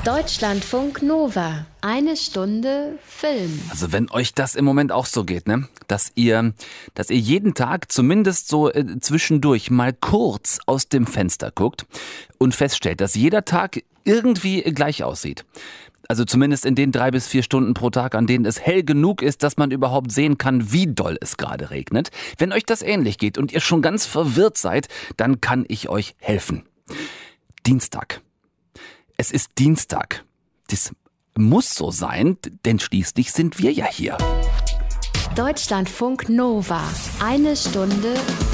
Deutschlandfunk Nova. Eine Stunde Film. Also wenn euch das im Moment auch so geht, ne? Dass ihr jeden Tag zumindest so zwischendurch mal kurz aus dem Fenster guckt und feststellt, dass jeder Tag irgendwie gleich aussieht. Also zumindest in den 3 bis 4 Stunden pro Tag, an denen es hell genug ist, dass man überhaupt sehen kann, wie doll es gerade regnet. Wenn euch das ähnlich geht und ihr schon ganz verwirrt seid, dann kann ich euch helfen. Dienstag. Es ist Dienstag. Das muss so sein, denn schließlich sind wir ja hier. Deutschlandfunk Nova. Eine Stunde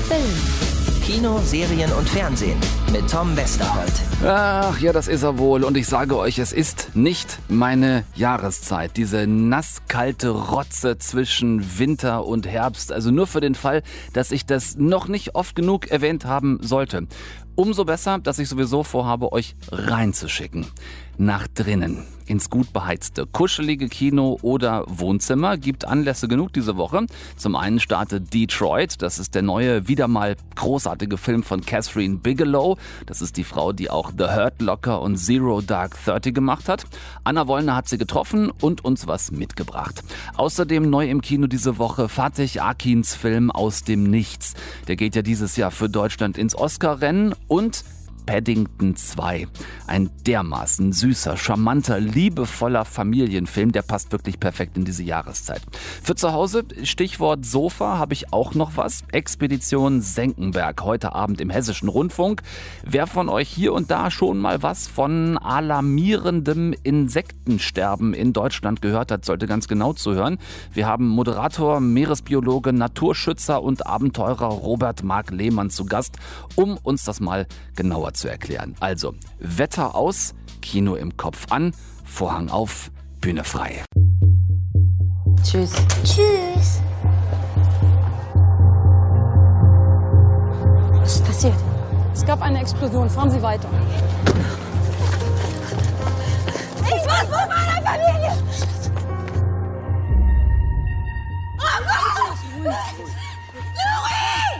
Film. Kino, Serien und Fernsehen mit Tom Westerholt. Ach ja, das ist er wohl. Und ich sage euch, es ist nicht meine Jahreszeit. Diese nasskalte Rotze zwischen Winter und Herbst. Also nur für den Fall, dass ich das noch nicht oft genug erwähnt haben sollte. Umso besser, dass ich sowieso vorhabe, euch reinzuschicken. Nach drinnen. Ins gut beheizte, kuschelige Kino oder Wohnzimmer. Gibt Anlässe genug diese Woche. Zum einen startet Detroit. Das ist der neue, wieder mal großartige Film von Catherine Bigelow. Das ist die Frau, die auch The Hurt Locker und Zero Dark 30 gemacht hat. Anna Wollner hat sie getroffen und uns was mitgebracht. Außerdem neu im Kino diese Woche Fatih Akins Film Aus dem Nichts. Der geht ja dieses Jahr für Deutschland ins Oscar-Rennen. Und Paddington 2. Ein dermaßen süßer, charmanter, liebevoller Familienfilm, der passt wirklich perfekt in diese Jahreszeit. Für zu Hause, Stichwort Sofa, habe ich auch noch was. Expedition Senckenberg, heute Abend im Hessischen Rundfunk. Wer von euch hier und da schon mal was von alarmierendem Insektensterben in Deutschland gehört hat, sollte ganz genau zuhören. Wir haben Moderator, Meeresbiologe, Naturschützer und Abenteurer Robert Marc Lehmann zu Gast, um uns das mal genauer zu erklären. Also, Wetter aus, Kino im Kopf an, Vorhang auf, Bühne frei. Tschüss. Tschüss. Was ist passiert? Es gab eine Explosion. Fahren Sie weiter. Ich muss von meiner Familie. Oh Gott! Louis!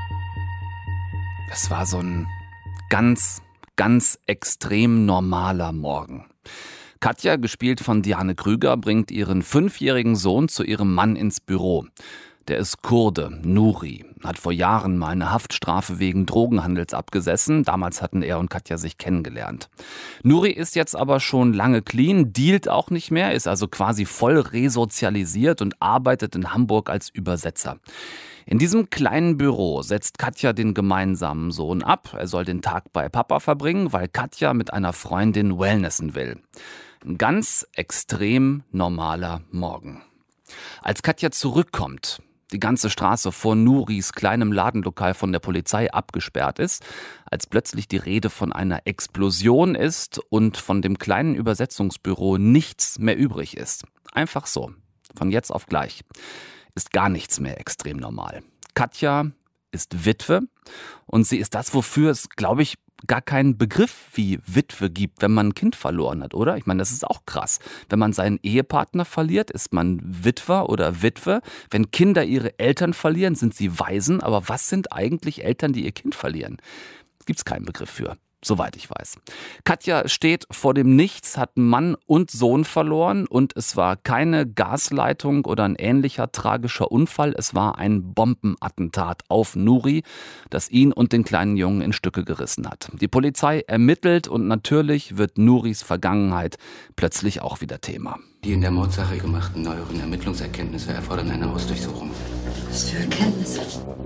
Es war so ein ganz extrem normaler Morgen. Katja, gespielt von Diane Krüger, bringt ihren 5-jährigen Sohn zu ihrem Mann ins Büro. Der ist Kurde, Nuri, hat vor Jahren mal eine Haftstrafe wegen Drogenhandels abgesessen. Damals hatten er und Katja sich kennengelernt. Nuri ist jetzt aber schon lange clean, dealt auch nicht mehr, ist also quasi voll resozialisiert und arbeitet in Hamburg als Übersetzer. In diesem kleinen Büro setzt Katja den gemeinsamen Sohn ab. Er soll den Tag bei Papa verbringen, weil Katja mit einer Freundin wellnessen will. Ein ganz extrem normaler Morgen. Als Katja zurückkommt, die ganze Straße vor Nuris kleinem Ladenlokal von der Polizei abgesperrt ist, als plötzlich die Rede von einer Explosion ist und von dem kleinen Übersetzungsbüro nichts mehr übrig ist. Einfach so, von jetzt auf gleich. Ist gar nichts mehr extrem normal. Katja ist Witwe und sie ist das, wofür es, glaube ich, gar keinen Begriff wie Witwe gibt, wenn man ein Kind verloren hat, oder? Ich meine, das ist auch krass. Wenn man seinen Ehepartner verliert, ist man Witwer oder Witwe. Wenn Kinder ihre Eltern verlieren, sind sie Waisen. Aber was sind eigentlich Eltern, die ihr Kind verlieren? Gibt es keinen Begriff für. Soweit ich weiß. Katja steht vor dem Nichts, hat Mann und Sohn verloren und es war keine Gasleitung oder ein ähnlicher tragischer Unfall. Es war ein Bombenattentat auf Nuri, das ihn und den kleinen Jungen in Stücke gerissen hat. Die Polizei ermittelt und natürlich wird Nuris Vergangenheit plötzlich auch wieder Thema. Die in der Mordsache gemachten neueren Ermittlungserkenntnisse erfordern eine Hausdurchsuchung. Was für Erkenntnisse?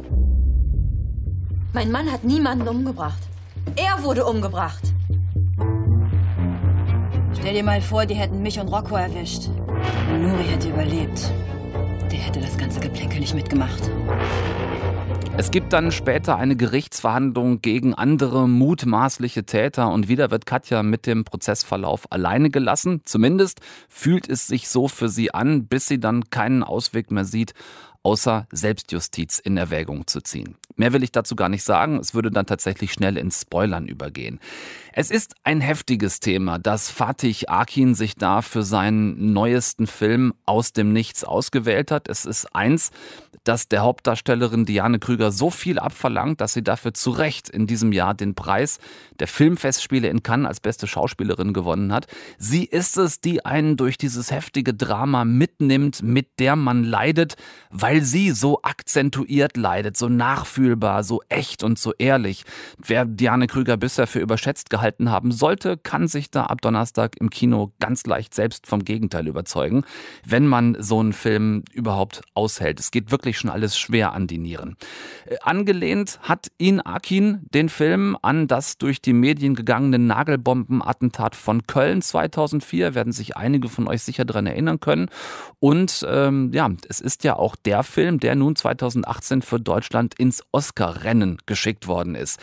Mein Mann hat niemanden umgebracht. Er wurde umgebracht. Stell dir mal vor, die hätten mich und Rocco erwischt. Nuri hätte überlebt. Der hätte das ganze Geplänkel nicht mitgemacht. Es gibt dann später eine Gerichtsverhandlung gegen andere mutmaßliche Täter und wieder wird Katja mit dem Prozessverlauf alleine gelassen. Zumindest fühlt es sich so für sie an, bis sie dann keinen Ausweg mehr sieht, außer Selbstjustiz in Erwägung zu ziehen. Mehr will ich dazu gar nicht sagen, es würde dann tatsächlich schnell ins Spoilern übergehen. Es ist ein heftiges Thema, dass Fatih Akin sich da für seinen neuesten Film Aus dem Nichts ausgewählt hat. Es ist eins, das der Hauptdarstellerin Diane Krüger so viel abverlangt, dass sie dafür zu Recht in diesem Jahr den Preis der Filmfestspiele in Cannes als beste Schauspielerin gewonnen hat. Sie ist es, die einen durch dieses heftige Drama mitnimmt, mit der man leidet, weil sie so akzentuiert leidet, so nachfühlbar, so echt und so ehrlich. Wer Diane Krüger bisher für überschätzt gehalten haben sollte, kann sich da ab Donnerstag im Kino ganz leicht selbst vom Gegenteil überzeugen, wenn man so einen Film überhaupt aushält. Es geht wirklich schon alles schwer an die Nieren. Angelehnt hat ihn Akin den Film an das durch die Medien gegangene Nagelbombenattentat von Köln 2004, werden sich einige von euch sicher daran erinnern können. Und es ist ja auch der Film, der nun 2018 für Deutschland ins Oscar-Rennen geschickt worden ist.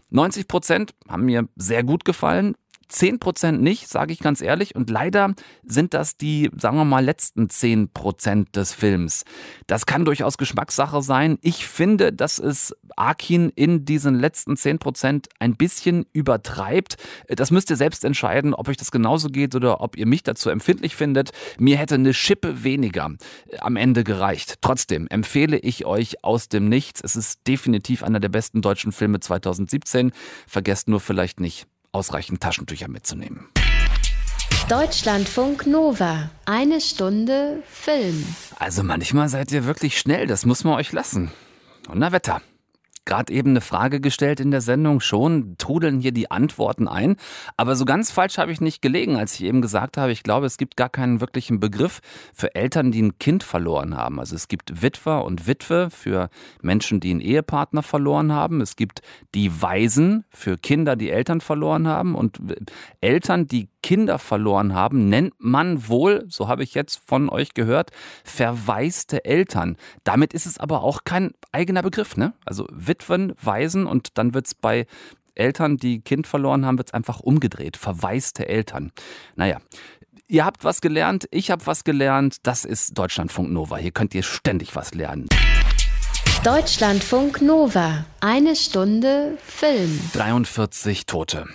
90% haben mir sehr gut gefallen. 10% nicht, sage ich ganz ehrlich. Und leider sind das die, sagen wir mal, letzten 10% des Films. Das kann durchaus Geschmackssache sein. Ich finde, dass es Akin in diesen letzten 10% ein bisschen übertreibt. Das müsst ihr selbst entscheiden, ob euch das genauso geht oder ob ihr mich dazu empfindlich findet. Mir hätte eine Schippe weniger am Ende gereicht. Trotzdem empfehle ich euch Aus dem Nichts. Es ist definitiv einer der besten deutschen Filme 2017. Vergesst nur vielleicht nicht, ausreichend Taschentücher mitzunehmen. Deutschlandfunk Nova. 1 Stunde Film. Also manchmal seid ihr wirklich schnell, das muss man euch lassen. Donnerwetter. Gerade eben eine Frage gestellt in der Sendung, schon trudeln hier die Antworten ein. Aber so ganz falsch habe ich nicht gelegen, als ich eben gesagt habe, ich glaube, es gibt gar keinen wirklichen Begriff für Eltern, die ein Kind verloren haben. Also es gibt Witwer und Witwe für Menschen, die einen Ehepartner verloren haben. Es gibt die Waisen für Kinder, die Eltern verloren haben. Und Eltern, die Kinder verloren haben, nennt man wohl, so habe ich jetzt von euch gehört, verwaiste Eltern. Damit ist es aber auch kein eigener Begriff, ne? Also Witwen, Waisen und dann wird es bei Eltern, die Kind verloren haben, wird es einfach umgedreht. Verwaiste Eltern. Naja, ihr habt was gelernt, ich habe was gelernt. Das ist Deutschlandfunk Nova. Hier könnt ihr ständig was lernen. Deutschlandfunk Nova. 1 Stunde Film. 43 Tote.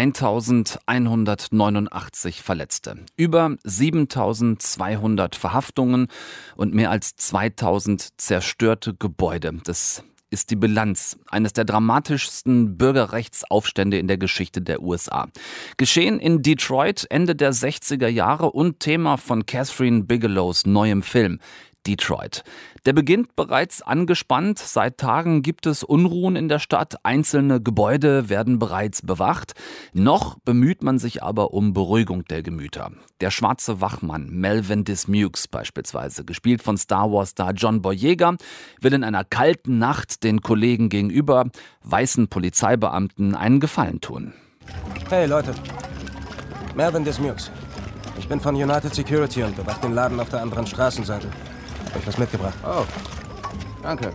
1189 Verletzte, über 7200 Verhaftungen und mehr als 2000 zerstörte Gebäude. Das ist die Bilanz eines der dramatischsten Bürgerrechtsaufstände in der Geschichte der USA. Geschehen in Detroit Ende der 60er Jahre und Thema von Catherine Bigelows neuem Film Detroit. Der beginnt bereits angespannt. Seit Tagen gibt es Unruhen in der Stadt. Einzelne Gebäude werden bereits bewacht. Noch bemüht man sich aber um Beruhigung der Gemüter. Der schwarze Wachmann Melvin Dismukes beispielsweise, gespielt von Star Wars-Star John Boyega, will in einer kalten Nacht den Kollegen gegenüber, weißen Polizeibeamten, einen Gefallen tun. Hey Leute, Melvin Dismukes. Ich bin von United Security und bewache den Laden auf der anderen Straßenseite. Hab euch was mitgebracht. Oh, danke.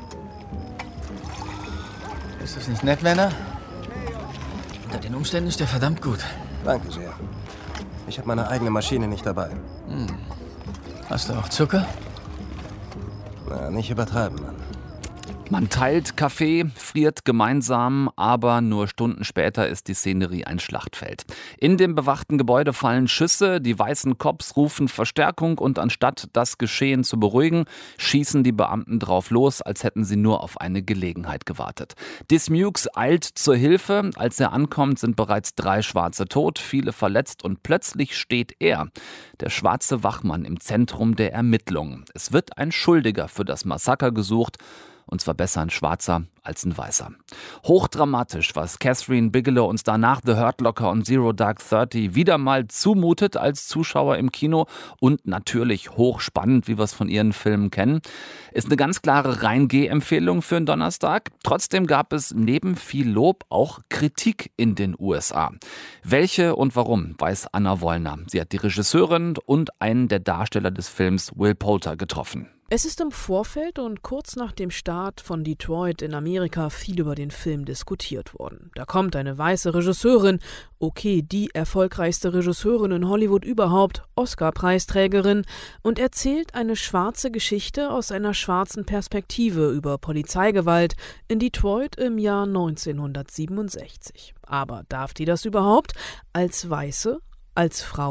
Ist das nicht nett, Männer? Unter den Umständen ist der verdammt gut. Danke sehr. Ich habe meine eigene Maschine nicht dabei. Hast du auch Zucker? Na, nicht übertreiben, Mann. Man teilt Kaffee, friert gemeinsam, aber nur Stunden später ist die Szenerie ein Schlachtfeld. In dem bewachten Gebäude fallen Schüsse, die weißen Cops rufen Verstärkung und anstatt das Geschehen zu beruhigen, schießen die Beamten drauf los, als hätten sie nur auf eine Gelegenheit gewartet. Dismukes eilt zur Hilfe. Als er ankommt, sind bereits 3 Schwarze tot, viele verletzt und plötzlich steht er, der schwarze Wachmann, im Zentrum der Ermittlungen. Es wird ein Schuldiger für das Massaker gesucht. Und zwar besser ein Schwarzer als ein Weißer. Hochdramatisch, was Catherine Bigelow uns danach The Hurt Locker und Zero Dark 30 wieder mal zumutet als Zuschauer im Kino und natürlich hochspannend, wie wir es von ihren Filmen kennen. Ist eine ganz klare Reingeh-Empfehlung für einen Donnerstag. Trotzdem gab es neben viel Lob auch Kritik in den USA. Welche und warum, weiß Anna Wollner. Sie hat die Regisseurin und einen der Darsteller des Films, Will Poulter, getroffen. Es ist im Vorfeld und kurz nach dem Start von Detroit in Amerika viel über den Film diskutiert worden. Da kommt eine weiße Regisseurin, okay, die erfolgreichste Regisseurin in Hollywood überhaupt, Oscar-Preisträgerin, und erzählt eine schwarze Geschichte aus einer schwarzen Perspektive über Polizeigewalt in Detroit im Jahr 1967. Aber darf die das überhaupt? Als Weiße? Als Frau?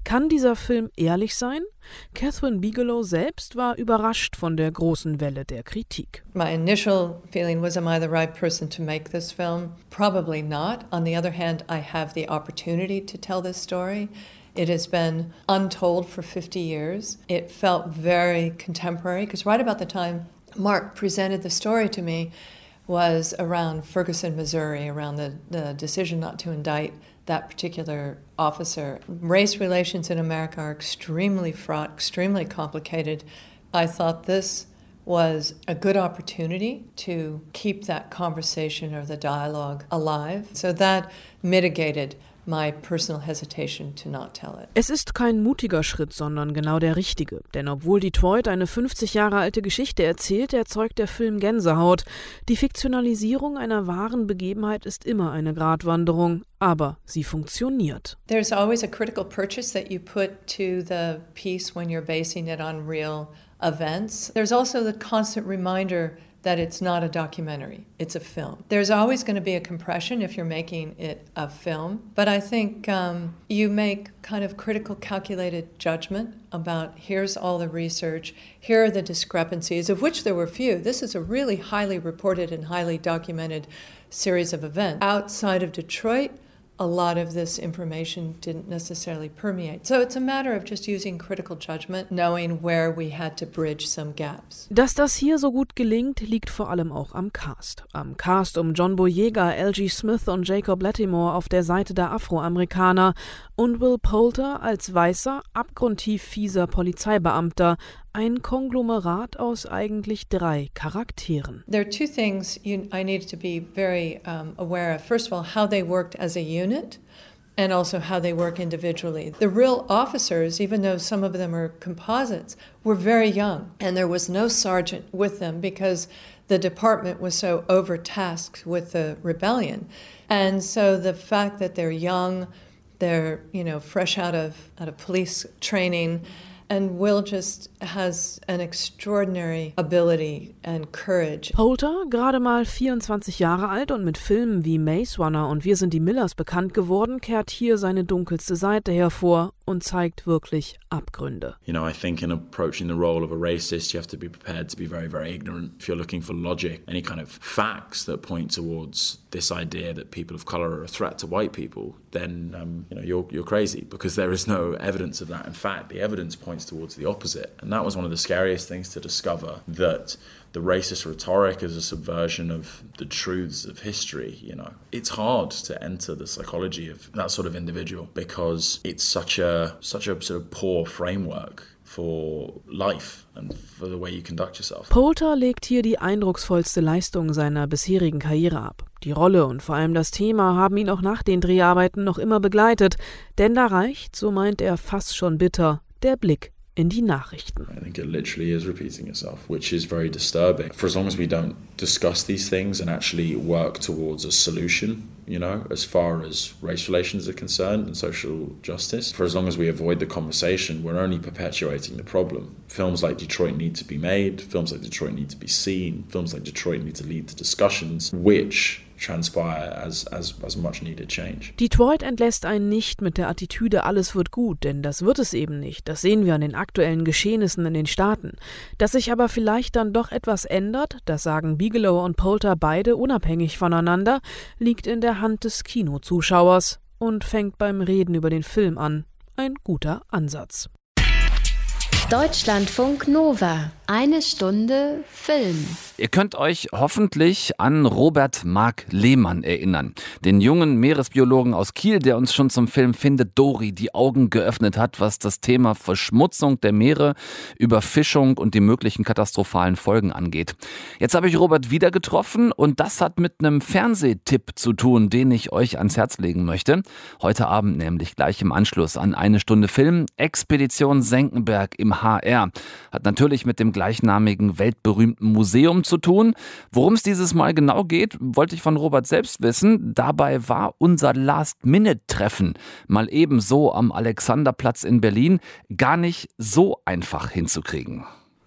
Kann dieser Film ehrlich sein? Kathryn Bigelow selbst war überrascht von der großen Welle der Kritik. My initial feeling was, am I the right person to make this film? Probably not. On the other hand, I have the opportunity to tell this story. It has been untold for 50 years. It felt very contemporary, because right about the time Mark presented the story to me was around Ferguson, Missouri, around the decision not to indict that particular officer. Race relations in America are extremely fraught, extremely complicated. I thought this was a good opportunity to keep that conversation or the dialogue alive. So that mitigated my personal hesitation to not tell it. Es ist kein mutiger Schritt, sondern genau der richtige. Denn obwohl Detroit eine 50 Jahre alte Geschichte erzählt, erzeugt der Film Gänsehaut. Die Fiktionalisierung einer wahren Begebenheit ist immer eine Gratwanderung, aber sie funktioniert. There's always a critical purchase that you put to the piece when you're basing it on real events. There's also the constant reminder that it's not a documentary, it's a film. There's always going to be a compression if you're making it a film, but I think you make kind of critical, calculated judgment about here's all the research, here are the discrepancies, of which there were few. This is a really highly reported and highly documented series of events. Outside of Detroit, a lot of this information didn't necessarily permeate. So it's a matter of just using critical judgment, knowing where we had to bridge some gaps. Dass das hier so gut gelingt, liegt vor allem auch am Cast. Am Cast um John Boyega, L.G. Smith und Jacob Lattimore auf der Seite der Afroamerikaner und Will Poulter als weißer, abgrundtief fieser Polizeibeamter. Ein Konglomerat aus eigentlich 3 Charakteren. There are 2 things I needed to be very aware of. First of all, how they worked as a unit, and also how they work individually. The real officers, even though some of them are composites, were very young, and there was no sergeant with them because the department was so overtasked with the rebellion. And so the fact that they're young, they're, fresh out of police training, and Will just has an extraordinary ability and courage. Poulter, gerade mal 24 Jahre alt und mit Filmen wie Maze Runner und Wir sind die Millers bekannt geworden, kehrt hier seine dunkelste Seite hervor und zeigt wirklich Abgründe. I think in approaching the role of a racist, you have to be prepared to be very, very ignorant. If you're looking for logic, any kind of facts that point towards this idea that people of color are a threat to white people, then you're crazy, because there is no evidence of that. In fact, the evidence points towards the opposite. And that was one of the scariest things to discover, that the racist rhetoric is a subversion of the truths of history. It's hard to enter the psychology of that sort of individual, because it's such a sort of poor framework for life and for the way you conduct yourself. Poulter legt hier die eindrucksvollste Leistung seiner bisherigen Karriere ab. Die Rolle und vor allem das Thema haben ihn auch nach den Dreharbeiten noch immer begleitet, denn da reicht, so meint er fast schon bitter, der Blick in die Nachrichten. I think it literally is repeating itself, which is very disturbing. For as long as we don't discuss these things and actually work towards a solution, as far as race relations are concerned and social justice, for as long as we avoid the conversation, we're only perpetuating the problem. Films like Detroit need to be made, films like Detroit need to be seen, films like Detroit need to lead to discussions which transpire as much needed change. Detroit entlässt einen nicht mit der Attitüde, alles wird gut, denn das wird es eben nicht. Das sehen wir an den aktuellen Geschehnissen in den Staaten. Dass sich aber vielleicht dann doch etwas ändert, das sagen Bigelow und Poulter beide unabhängig voneinander, liegt in der Hand des Kinozuschauers und fängt beim Reden über den Film an. Ein guter Ansatz. Deutschlandfunk Nova. 1 Stunde Film. Ihr könnt euch hoffentlich an Robert Marc Lehmann erinnern. Den jungen Meeresbiologen aus Kiel, der uns schon zum Film Findet Dory die Augen geöffnet hat, was das Thema Verschmutzung der Meere, Überfischung und die möglichen katastrophalen Folgen angeht. Jetzt habe ich Robert wieder getroffen und das hat mit einem Fernsehtipp zu tun, den ich euch ans Herz legen möchte. Heute Abend nämlich gleich im Anschluss an 1 Stunde Film. Expedition Senckenberg im HR. Hat natürlich mit dem gleichnamigen weltberühmten Museum zu tun. Worum es dieses Mal genau geht, wollte ich von Robert selbst wissen. Dabei war unser Last-Minute-Treffen mal eben so am Alexanderplatz in Berlin gar nicht so einfach hinzukriegen.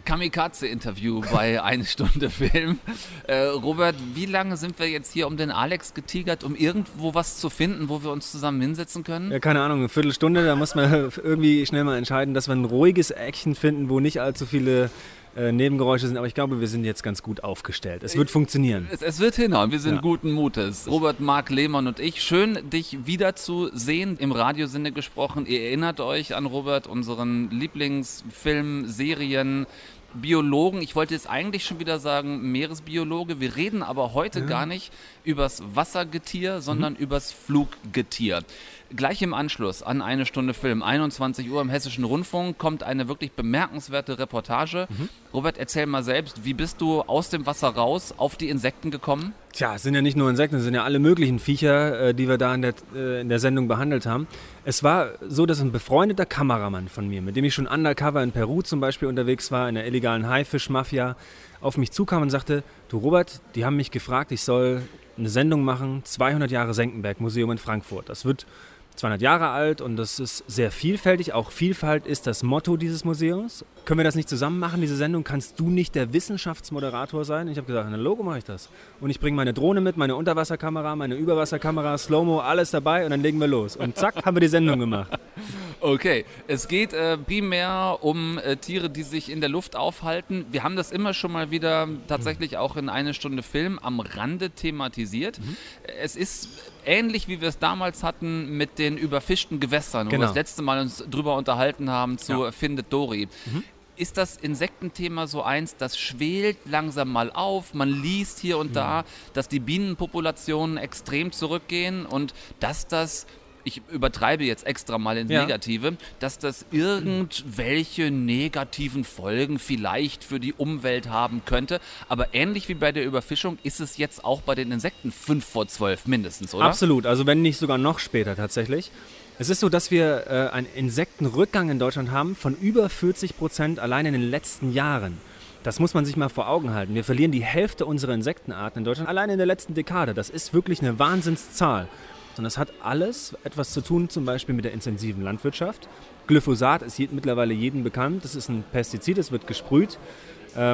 Kamikaze-Interview bei 1 Stunde Film. Robert, wie lange sind wir jetzt hier um den Alex getigert, um irgendwo was zu finden, wo wir uns zusammen hinsetzen können? Ja, keine Ahnung, eine Viertelstunde, da muss man irgendwie schnell mal entscheiden, dass wir ein ruhiges Eckchen finden, wo nicht allzu viele Nebengeräusche sind, aber ich glaube, wir sind jetzt ganz gut aufgestellt. Es wird funktionieren. Es wird hinhauen, wir sind guten Mutes. Robert, Marc, Lehmann und ich. Schön, dich wiederzusehen, im Radiosinne gesprochen. Ihr erinnert euch an Robert, unseren Lieblingsfilm, Serien, Biologen. Ich wollte jetzt eigentlich schon wieder sagen Meeresbiologe. Wir reden aber heute gar nicht übers Wassergetier, sondern übers Fluggetier. Gleich im Anschluss an 1 Stunde Film, 21 Uhr im Hessischen Rundfunk, kommt eine wirklich bemerkenswerte Reportage. Robert, erzähl mal selbst, wie bist du aus dem Wasser raus auf die Insekten gekommen? Tja, es sind ja nicht nur Insekten, es sind ja alle möglichen Viecher, die wir da in der Sendung behandelt haben. Es war so, dass ein befreundeter Kameramann von mir, mit dem ich schon undercover in Peru zum Beispiel unterwegs war, in der illegalen Haifischmafia, auf mich zukam und sagte, du Robert, die haben mich gefragt, ich soll eine Sendung machen, 200 Jahre Senckenberg-Museum in Frankfurt. Das wird 200 Jahre alt und das ist sehr vielfältig. Auch Vielfalt ist das Motto dieses Museums. Können wir das nicht zusammen machen, diese Sendung? Kannst du nicht der Wissenschaftsmoderator sein? Ich habe gesagt, na Logo mache ich das. Und ich bringe meine Drohne mit, meine Unterwasserkamera, meine Überwasserkamera, Slow-Mo, alles dabei und dann legen wir los. Und zack, haben wir die Sendung gemacht. Okay, es geht primär um Tiere, die sich in der Luft aufhalten. Wir haben das immer schon mal wieder tatsächlich auch in 1 Stunde Film am Rande thematisiert. Es ist ähnlich, wie wir es damals hatten mit den überfischten Gewässern, wo wir das letzte Mal uns drüber unterhalten haben zu Findet Dory. Ist das Insektenthema so eins, das schwelt langsam mal auf? Man liest hier und da, dass die Bienenpopulationen extrem zurückgehen und dass das, ich übertreibe jetzt extra mal ins Negative, dass das irgendwelche negativen Folgen vielleicht für die Umwelt haben könnte. Aber ähnlich wie bei der Überfischung ist es jetzt auch bei den Insekten 11:55 mindestens, oder? Absolut, also wenn nicht sogar noch später tatsächlich. Es ist so, dass wir einen Insektenrückgang in Deutschland haben von über 40% allein in den letzten Jahren. Das muss man sich mal vor Augen halten. Wir verlieren die Hälfte unserer Insektenarten in Deutschland allein in der letzten Dekade. Das ist wirklich eine Wahnsinnszahl. Und das hat alles etwas zu tun, zum Beispiel mit der intensiven Landwirtschaft. Glyphosat ist mittlerweile jedem bekannt. Das ist ein Pestizid, es wird gesprüht, also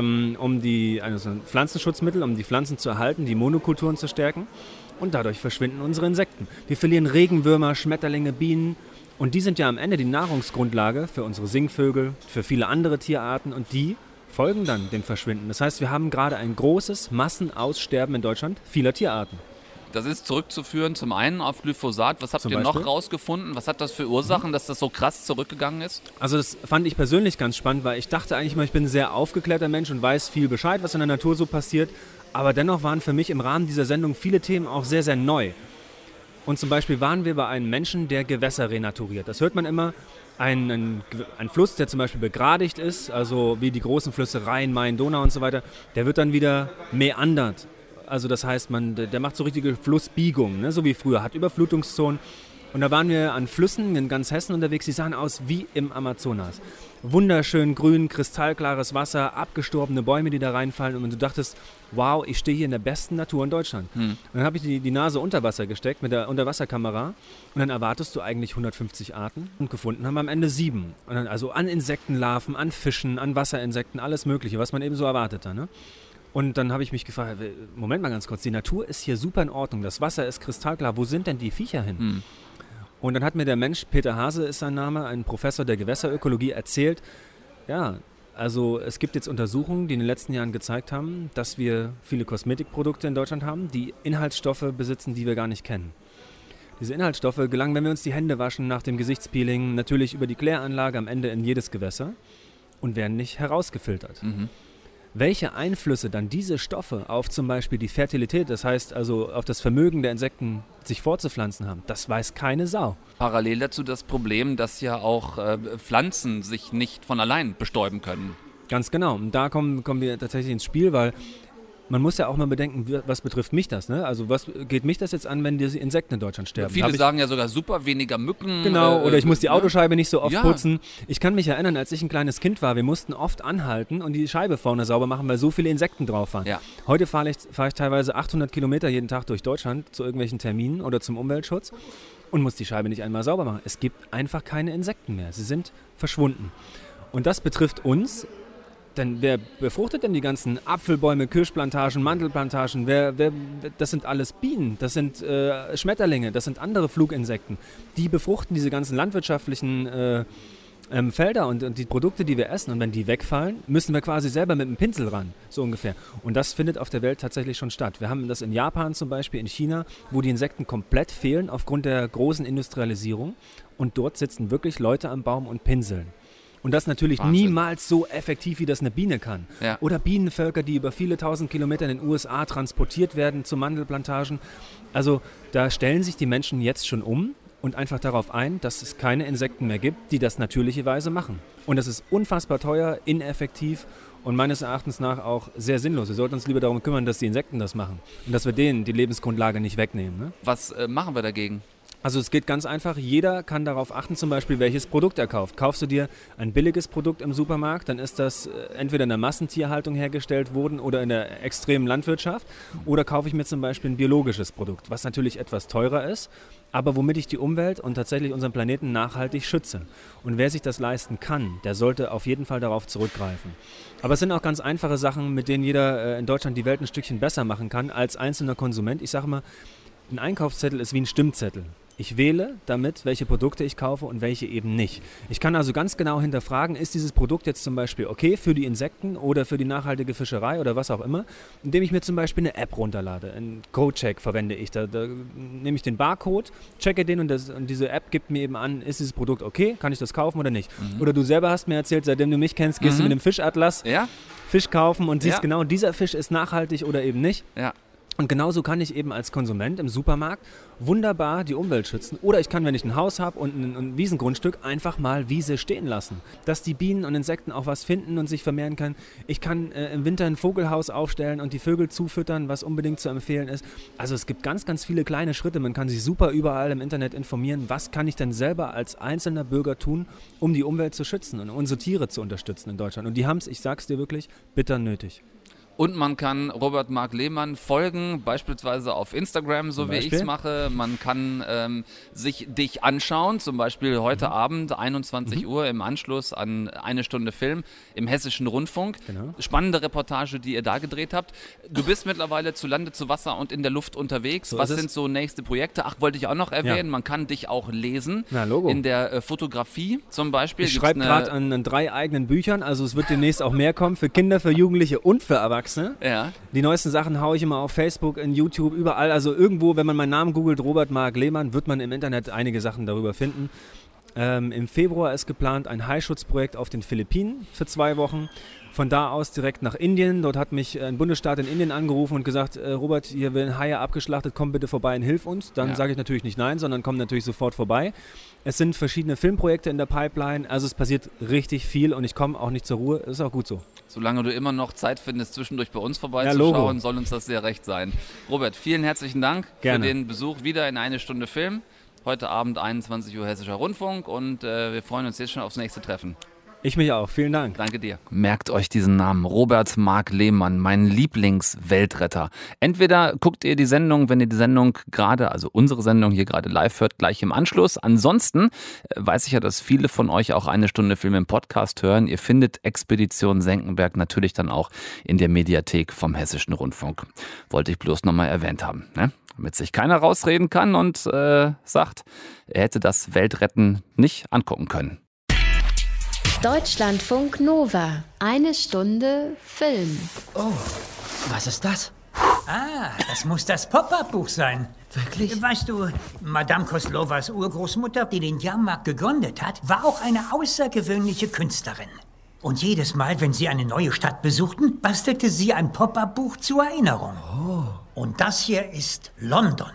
ein Pflanzenschutzmittel, um die Pflanzen zu erhalten, die Monokulturen zu stärken. Und dadurch verschwinden unsere Insekten. Wir verlieren Regenwürmer, Schmetterlinge, Bienen. Und die sind ja am Ende die Nahrungsgrundlage für unsere Singvögel, für viele andere Tierarten. Und die folgen dann dem Verschwinden. Das heißt, wir haben gerade ein großes Massenaussterben in Deutschland vieler Tierarten. Das ist zurückzuführen zum einen auf Glyphosat. Was habt ihr noch rausgefunden? Was hat das für Ursachen, dass das so krass zurückgegangen ist? Also das fand ich persönlich ganz spannend, weil ich dachte eigentlich mal, ich bin ein sehr aufgeklärter Mensch und weiß viel Bescheid, was in der Natur so passiert. Aber dennoch waren für mich im Rahmen dieser Sendung viele Themen auch sehr, sehr neu. Und zum Beispiel waren wir bei einem Menschen, der Gewässer renaturiert. Das hört man immer. Ein Fluss, der zum Beispiel begradigt ist, also wie die großen Flüsse Rhein, Main, Donau und so weiter, der wird dann wieder meandert. Also das heißt, der macht so richtige Flussbiegungen, ne? So wie früher, hat Überflutungszonen. Und da waren wir an Flüssen in ganz Hessen unterwegs, die sahen aus wie im Amazonas. Wunderschön grün, kristallklares Wasser, abgestorbene Bäume, die da reinfallen. Und du dachtest, wow, ich stehe hier in der besten Natur in Deutschland. Und dann habe ich die Nase unter Wasser gesteckt mit der Unterwasserkamera. Und dann erwartest du eigentlich 150 Arten. Und gefunden haben wir am Ende 7. Und dann also an Insektenlarven, an Fischen, an Wasserinsekten, alles Mögliche, was man eben so erwartet hat, ne? Und dann habe ich mich gefragt, Moment mal ganz kurz, die Natur ist hier super in Ordnung, das Wasser ist kristallklar, wo sind denn die Viecher hin? Und dann hat mir der Mensch, Peter Hase ist sein Name, ein Professor der Gewässerökologie, erzählt, ja, also es gibt jetzt Untersuchungen, die in den letzten Jahren gezeigt haben, dass wir viele Kosmetikprodukte in Deutschland haben, die Inhaltsstoffe besitzen, die wir gar nicht kennen. Diese Inhaltsstoffe gelangen, wenn wir uns die Hände waschen, nach dem Gesichtspeeling, natürlich über die Kläranlage am Ende in jedes Gewässer und werden nicht herausgefiltert. Welche Einflüsse dann diese Stoffe auf zum Beispiel die Fertilität, das heißt also auf das Vermögen der Insekten, sich fortzupflanzen haben, das weiß keine Sau. Parallel dazu das Problem, dass ja auch Pflanzen sich nicht von allein bestäuben können. Ganz genau. Und da kommen wir tatsächlich ins Spiel, weil man muss ja auch mal bedenken, was betrifft mich das, ne? Also was geht mich das jetzt an, wenn diese Insekten in Deutschland sterben? Viele sagen ja sogar super, weniger Mücken. Genau, oder ich muss die Autoscheibe nicht so oft putzen. Ich kann mich erinnern, als ich ein kleines Kind war, wir mussten oft anhalten und die Scheibe vorne sauber machen, weil so viele Insekten drauf waren. Ja. Heute fahre ich teilweise 800 Kilometer jeden Tag durch Deutschland zu irgendwelchen Terminen oder zum Umweltschutz und muss die Scheibe nicht einmal sauber machen. Es gibt einfach keine Insekten mehr. Sie sind verschwunden. Und das betrifft uns Denn wer befruchtet denn die ganzen Apfelbäume, Kirschplantagen, Mandelplantagen? Das sind alles Bienen, das sind Schmetterlinge, das sind andere Fluginsekten. Die befruchten diese ganzen landwirtschaftlichen Felder und die Produkte, die wir essen. Und wenn die wegfallen, müssen wir quasi selber mit dem Pinsel ran, so ungefähr. Und das findet auf der Welt tatsächlich schon statt. Wir haben das in Japan zum Beispiel, in China, wo die Insekten komplett fehlen aufgrund der großen Industrialisierung. Und dort sitzen wirklich Leute am Baum und pinseln. Und das natürlich Wahnsinn. Niemals so effektiv, wie das eine Biene kann. Ja. Oder Bienenvölker, die über viele tausend Kilometer in den USA transportiert werden zu Mandelplantagen. Also da stellen sich die Menschen jetzt schon um und einfach darauf ein, dass es keine Insekten mehr gibt, die das natürlicherweise machen. Und das ist unfassbar teuer, ineffektiv und meines Erachtens nach auch sehr sinnlos. Wir sollten uns lieber darum kümmern, dass die Insekten das machen und dass wir denen die Lebensgrundlage nicht wegnehmen. Ne? Was machen wir dagegen? Also es geht ganz einfach, jeder kann darauf achten, zum Beispiel, welches Produkt er kauft. Kaufst du dir ein billiges Produkt im Supermarkt, dann ist das entweder in der Massentierhaltung hergestellt worden oder in der extremen Landwirtschaft. Oder kaufe ich mir zum Beispiel ein biologisches Produkt, was natürlich etwas teurer ist, aber womit ich die Umwelt und tatsächlich unseren Planeten nachhaltig schütze. Und wer sich das leisten kann, der sollte auf jeden Fall darauf zurückgreifen. Aber es sind auch ganz einfache Sachen, mit denen jeder in Deutschland die Welt ein Stückchen besser machen kann als einzelner Konsument. Ich sage mal, ein Einkaufszettel ist wie ein Stimmzettel. Ich wähle damit, welche Produkte ich kaufe und welche eben nicht. Ich kann also ganz genau hinterfragen, ist dieses Produkt jetzt zum Beispiel okay für die Insekten oder für die nachhaltige Fischerei oder was auch immer, indem ich mir zum Beispiel eine App runterlade. Ein Codecheck verwende ich. Da nehme ich den Barcode, checke den und diese App gibt mir eben an, ist dieses Produkt okay, kann ich das kaufen oder nicht. Oder du selber hast mir erzählt, seitdem du mich kennst, gehst du mit dem Fischatlas Fisch kaufen und siehst genau, dieser Fisch ist nachhaltig oder eben nicht. Ja. Und genauso kann ich eben als Konsument im Supermarkt wunderbar die Umwelt schützen. Oder ich kann, wenn ich ein Haus habe und ein Wiesengrundstück, einfach mal Wiese stehen lassen. Dass die Bienen und Insekten auch was finden und sich vermehren können. Ich kann im Winter ein Vogelhaus aufstellen und die Vögel zufüttern, was unbedingt zu empfehlen ist. Also es gibt ganz, ganz viele kleine Schritte. Man kann sich super überall im Internet informieren. Was kann ich denn selber als einzelner Bürger tun, um die Umwelt zu schützen und unsere Tiere zu unterstützen in Deutschland? Und die haben es, ich sag's dir wirklich, bitter nötig. Und man kann Robert Marc Lehmann folgen, beispielsweise auf Instagram, so wie ich es mache. Man kann sich dich anschauen, zum Beispiel heute Abend, 21 Uhr im Anschluss an eine Stunde Film im Hessischen Rundfunk. Genau. Spannende Reportage, die ihr da gedreht habt. Du bist mittlerweile zu Lande, zu Wasser und in der Luft unterwegs. So Was sind so nächste Projekte? Ach, wollte ich auch noch erwähnen, man kann dich auch lesen. Na, Logo. In der Fotografie zum Beispiel. Ich schreibe gerade an 3 eigenen Büchern, also es wird demnächst auch mehr kommen für Kinder, für Jugendliche und für Erwachsene. Ja. Die neuesten Sachen haue ich immer auf Facebook, in YouTube, überall. Also irgendwo, wenn man meinen Namen googelt, Robert Marc Lehmann, wird man im Internet einige Sachen darüber finden. Im Februar ist geplant ein Haischutzprojekt auf den Philippinen für 2 Wochen. Von da aus direkt nach Indien. Dort hat mich ein Bundesstaat in Indien angerufen und gesagt, Robert, hier werden Haie abgeschlachtet, komm bitte vorbei und hilf uns. Dann sage ich natürlich nicht nein, sondern komm natürlich sofort vorbei. Es sind verschiedene Filmprojekte in der Pipeline, also es passiert richtig viel und ich komme auch nicht zur Ruhe. Das ist auch gut so. Solange du immer noch Zeit findest, zwischendurch bei uns vorbeizuschauen, soll uns das sehr recht sein. Robert, vielen herzlichen Dank für den Besuch wieder in eine Stunde Film. Heute Abend 21 Uhr Hessischer Rundfunk und wir freuen uns jetzt schon aufs nächste Treffen. Ich mich auch. Vielen Dank. Danke dir. Merkt euch diesen Namen. Robert Marc Lehmann, mein Lieblingsweltretter. Entweder guckt ihr die Sendung, wenn ihr die Sendung gerade, also unsere Sendung hier gerade live hört, gleich im Anschluss. Ansonsten weiß ich ja, dass viele von euch auch eine Stunde Film im Podcast hören. Ihr findet Expedition Senckenberg natürlich dann auch in der Mediathek vom Hessischen Rundfunk. Wollte ich bloß nochmal erwähnt haben, ne? Damit sich keiner rausreden kann und sagt, er hätte das Weltretten nicht angucken können. Deutschlandfunk Nova. Eine Stunde Film. Oh, was ist das? Ah, das muss das Pop-Up-Buch sein. Wirklich? Weißt du, Madame Koslovas Urgroßmutter, die den Jahrmarkt gegründet hat, war auch eine außergewöhnliche Künstlerin. Und jedes Mal, wenn sie eine neue Stadt besuchten, bastelte sie ein Pop-Up-Buch zur Erinnerung. Oh. Und das hier ist London.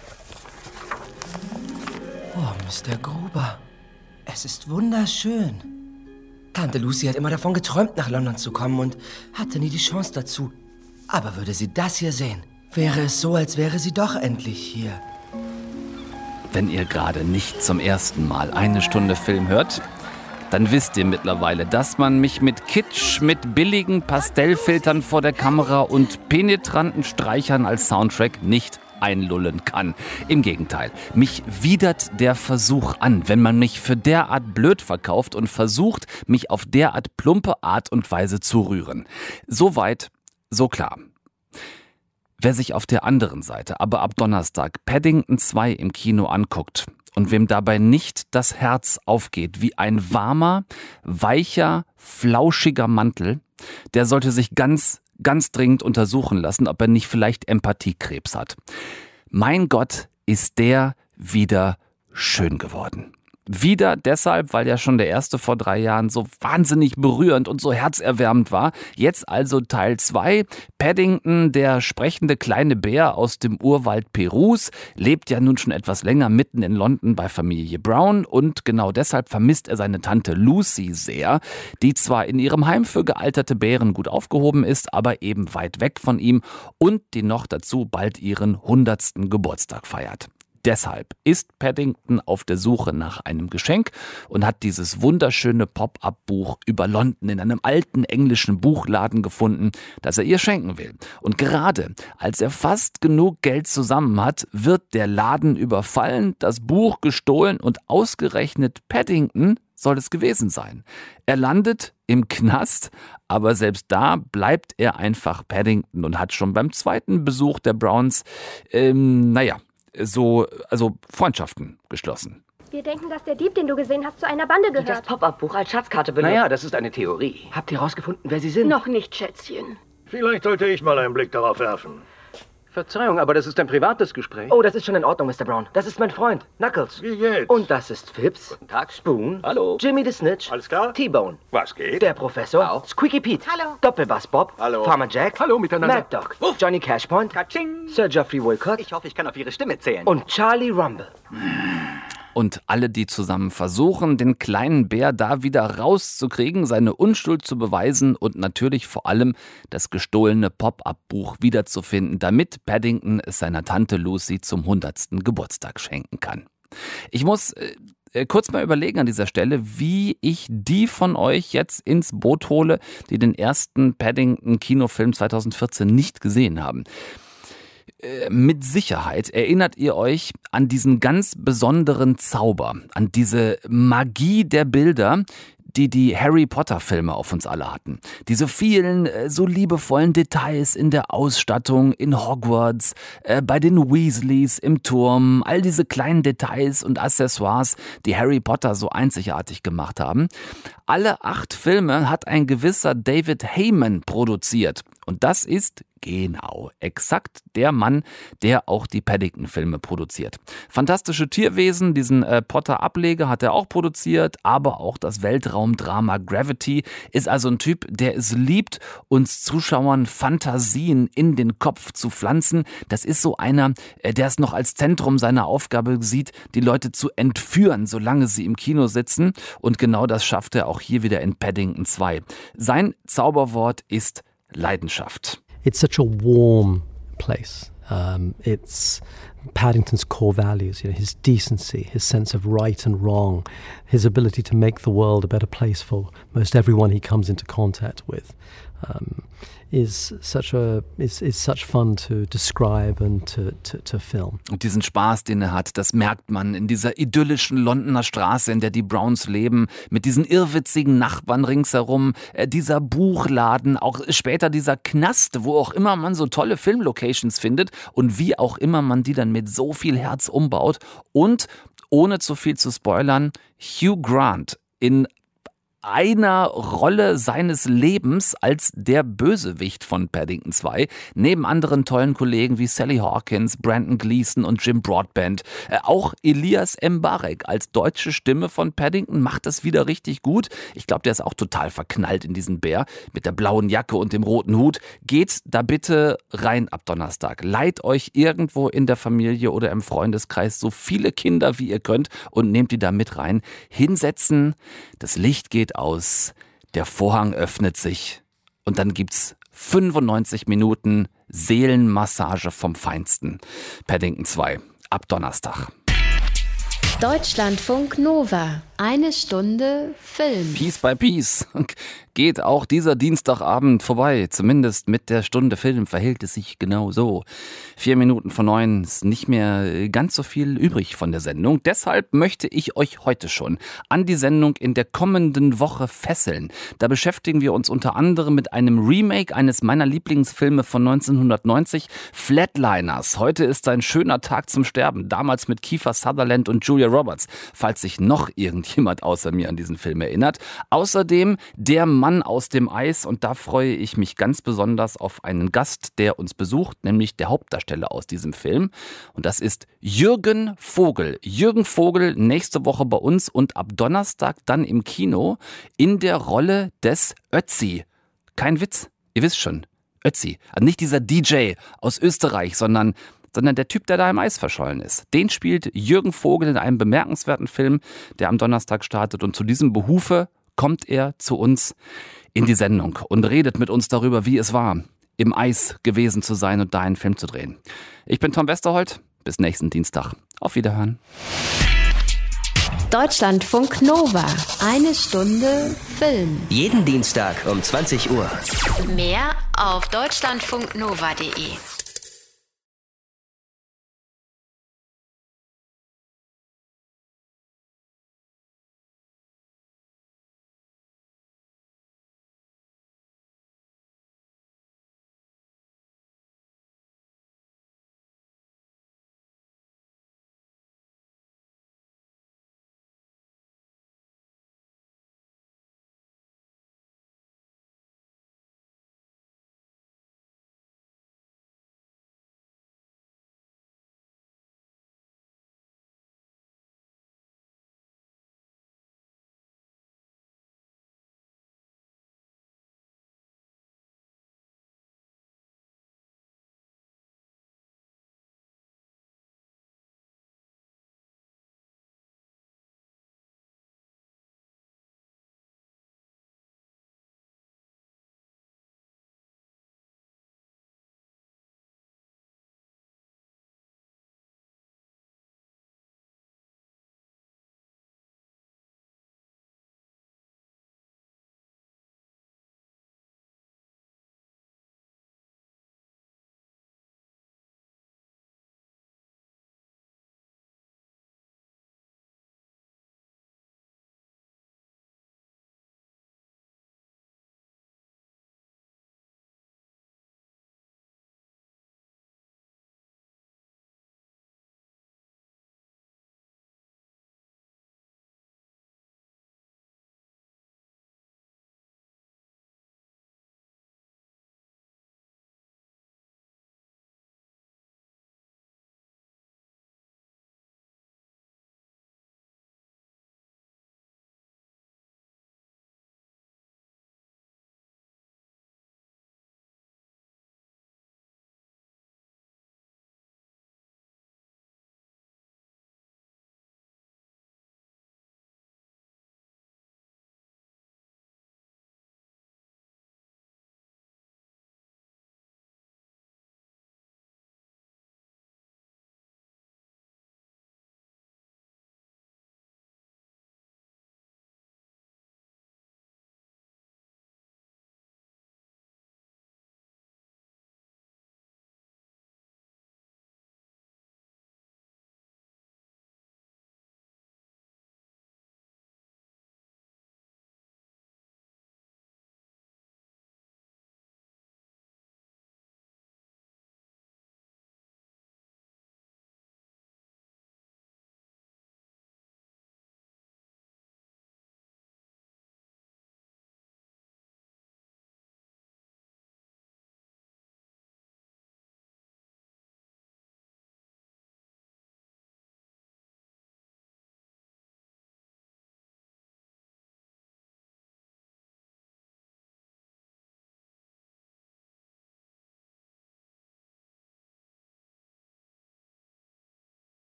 Oh, Mr. Gruber. Es ist wunderschön. Tante Lucy hat immer davon geträumt, nach London zu kommen und hatte nie die Chance dazu. Aber würde sie das hier sehen, wäre es so, als wäre sie doch endlich hier. Wenn ihr gerade nicht zum ersten Mal eine Stunde Film hört, dann wisst ihr mittlerweile, dass man mich mit Kitsch, mit billigen Pastellfiltern vor der Kamera und penetranten Streichern als Soundtrack nicht einlullen kann. Im Gegenteil, mich widert der Versuch an, wenn man mich für derart blöd verkauft und versucht, mich auf derart plumpe Art und Weise zu rühren. Soweit, so klar. Wer sich auf der anderen Seite aber ab Donnerstag Paddington 2 im Kino anguckt und wem dabei nicht das Herz aufgeht wie ein warmer, weicher, flauschiger Mantel, der sollte sich ganz dringend untersuchen lassen, ob er nicht vielleicht Empathiekrebs hat. Mein Gott, ist der wieder schön geworden. Wieder deshalb, weil ja schon der erste vor 3 Jahren so wahnsinnig berührend und so herzerwärmend war. Jetzt also Teil 2. Paddington, der sprechende kleine Bär aus dem Urwald Perus, lebt ja nun schon etwas länger mitten in London bei Familie Brown und genau deshalb vermisst er seine Tante Lucy sehr, die zwar in ihrem Heim für gealterte Bären gut aufgehoben ist, aber eben weit weg von ihm und die noch dazu bald ihren 100. Geburtstag feiert. Deshalb ist Paddington auf der Suche nach einem Geschenk und hat dieses wunderschöne Pop-up-Buch über London in einem alten englischen Buchladen gefunden, das er ihr schenken will. Und gerade als er fast genug Geld zusammen hat, wird der Laden überfallen, das Buch gestohlen und ausgerechnet Paddington soll es gewesen sein. Er landet im Knast, aber selbst da bleibt er einfach Paddington und hat schon beim zweiten Besuch der Browns, Freundschaften geschlossen. Wir denken, dass der Dieb, den du gesehen hast, zu einer Bande gehört. Die das Pop-up-Buch als Schatzkarte benutzt. Naja, das ist eine Theorie. Habt ihr rausgefunden, wer sie sind? Noch nicht, Schätzchen. Vielleicht sollte ich mal einen Blick darauf werfen. Verzeihung, aber das ist ein privates Gespräch. Oh, das ist schon in Ordnung, Mr. Brown. Das ist mein Freund, Knuckles. Wie geht's? Und das ist Phipps. Guten Tag. Spoon. Hallo. Jimmy the Snitch. Alles klar? T-Bone. Was geht? Der Professor. Auch. Squeaky Pete. Hallo. Doppelbass Bob. Hallo. Farmer Jack. Hallo miteinander. Mad Dog. Johnny Cashpoint. Katsching. Sir Geoffrey Wilcott. Ich hoffe, ich kann auf Ihre Stimme zählen. Und Charlie Rumble. Und alle, die zusammen versuchen, den kleinen Bär da wieder rauszukriegen, seine Unschuld zu beweisen und natürlich vor allem das gestohlene Pop-up-Buch wiederzufinden, damit Paddington es seiner Tante Lucy zum 100. Geburtstag schenken kann. Ich muss kurz mal überlegen an dieser Stelle, wie ich die von euch jetzt ins Boot hole, die den ersten Paddington-Kinofilm 2014 nicht gesehen haben. Mit Sicherheit erinnert ihr euch an diesen ganz besonderen Zauber, an diese Magie der Bilder, die Harry Potter Filme auf uns alle hatten. Diese vielen so liebevollen Details in der Ausstattung, in Hogwarts, bei den Weasleys im Turm, all diese kleinen Details und Accessoires, die Harry Potter so einzigartig gemacht haben. Alle 8 Filme hat ein gewisser David Heyman produziert. Und das ist genau exakt der Mann, der auch die Paddington-Filme produziert. Fantastische Tierwesen, diesen Potter-Ableger hat er auch produziert, aber auch das Weltraumdrama Gravity, ist also ein Typ, der es liebt, uns Zuschauern Fantasien in den Kopf zu pflanzen. Das ist so einer, der es noch als Zentrum seiner Aufgabe sieht, die Leute zu entführen, solange sie im Kino sitzen. Und genau das schafft er auch hier wieder in Paddington 2. Sein Zauberwort ist Leidenschaft. It's such a warm place. It's Paddington's core values, his decency, his sense of right and wrong, his ability to make the world a better place for most everyone he comes into contact with. Is such fun to describe and to film. Und diesen Spaß, den er hat, das merkt man in dieser idyllischen Londoner Straße, in der die Browns leben, mit diesen irrwitzigen Nachbarn ringsherum, dieser Buchladen, auch später dieser Knast, wo auch immer man so tolle Filmlocations findet und wie auch immer man die dann mit so viel Herz umbaut. Und, ohne zu viel zu spoilern, Hugh Grant in einer Rolle seines Lebens als der Bösewicht von Paddington 2, neben anderen tollen Kollegen wie Sally Hawkins, Brandon Gleeson und Jim Broadbent. Auch Elias Mbarek als deutsche Stimme von Paddington macht das wieder richtig gut. Ich glaube, der ist auch total verknallt in diesen Bär mit der blauen Jacke und dem roten Hut. Geht da bitte rein ab Donnerstag. Leiht euch irgendwo in der Familie oder im Freundeskreis so viele Kinder, wie ihr könnt und nehmt die da mit rein. Hinsetzen, das Licht geht aus, der Vorhang öffnet sich und dann gibt's 95 Minuten Seelenmassage vom Feinsten. Paddington 2 ab Donnerstag. Deutschlandfunk Nova Eine Stunde Film. Piece by Piece geht auch dieser Dienstagabend vorbei. Zumindest mit der Stunde Film verhält es sich genau so. 4 Minuten vor 9 ist nicht mehr ganz so viel übrig von der Sendung. Deshalb möchte ich euch heute schon an die Sendung in der kommenden Woche fesseln. Da beschäftigen wir uns unter anderem mit einem Remake eines meiner Lieblingsfilme von 1990, Flatliners. Heute ist ein schöner Tag zum Sterben. Damals mit Kiefer Sutherland und Julia Roberts, falls sich noch irgendjemand außer mir an diesen Film erinnert. Außerdem Der Mann aus dem Eis, und da freue ich mich ganz besonders auf einen Gast, der uns besucht, nämlich der Hauptdarsteller aus diesem Film. Und das ist Jürgen Vogel. Jürgen Vogel nächste Woche bei uns und ab Donnerstag dann im Kino in der Rolle des Ötzi. Kein Witz, ihr wisst schon, Ötzi. Also nicht dieser DJ aus Österreich, sondern der Typ, der da im Eis verschollen ist. Den spielt Jürgen Vogel in einem bemerkenswerten Film, der am Donnerstag startet. Und zu diesem Behufe kommt er zu uns in die Sendung und redet mit uns darüber, wie es war, im Eis gewesen zu sein und da einen Film zu drehen. Ich bin Tom Westerholt. Bis nächsten Dienstag. Auf Wiederhören. Deutschlandfunk Nova. Eine Stunde Film. Jeden Dienstag um 20 Uhr. Mehr auf deutschlandfunknova.de.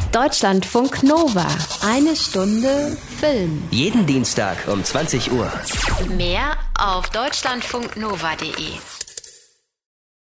Deutschlandfunk Nova. Eine Stunde Film. Jeden Dienstag um 20 Uhr. Mehr auf deutschlandfunknova.de.